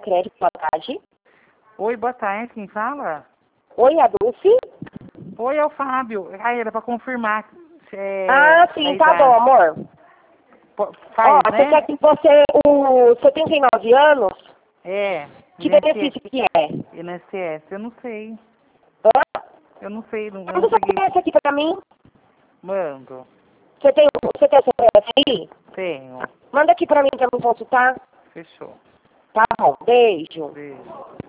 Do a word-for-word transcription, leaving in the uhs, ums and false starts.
Crédito, boa tarde. Oi, boa tarde, quem fala? Oi, a Dulce? Oi, é o Fábio. Ah, era pra confirmar. É, ah, sim, tá bom, amor. Po- Faz, Ó, né? você quer que você, o, você tem nove anos? É. Que I N S S. benefício que é? I N S S, eu não sei. Hã? Eu não sei, não, eu Manda não o seu peguei. C P F aqui pra mim. Mando. Você tem, você tem o C P F aí? Tenho. Manda aqui pra mim pra me consultar. Fechou. Tá bom, beijo. Beijo.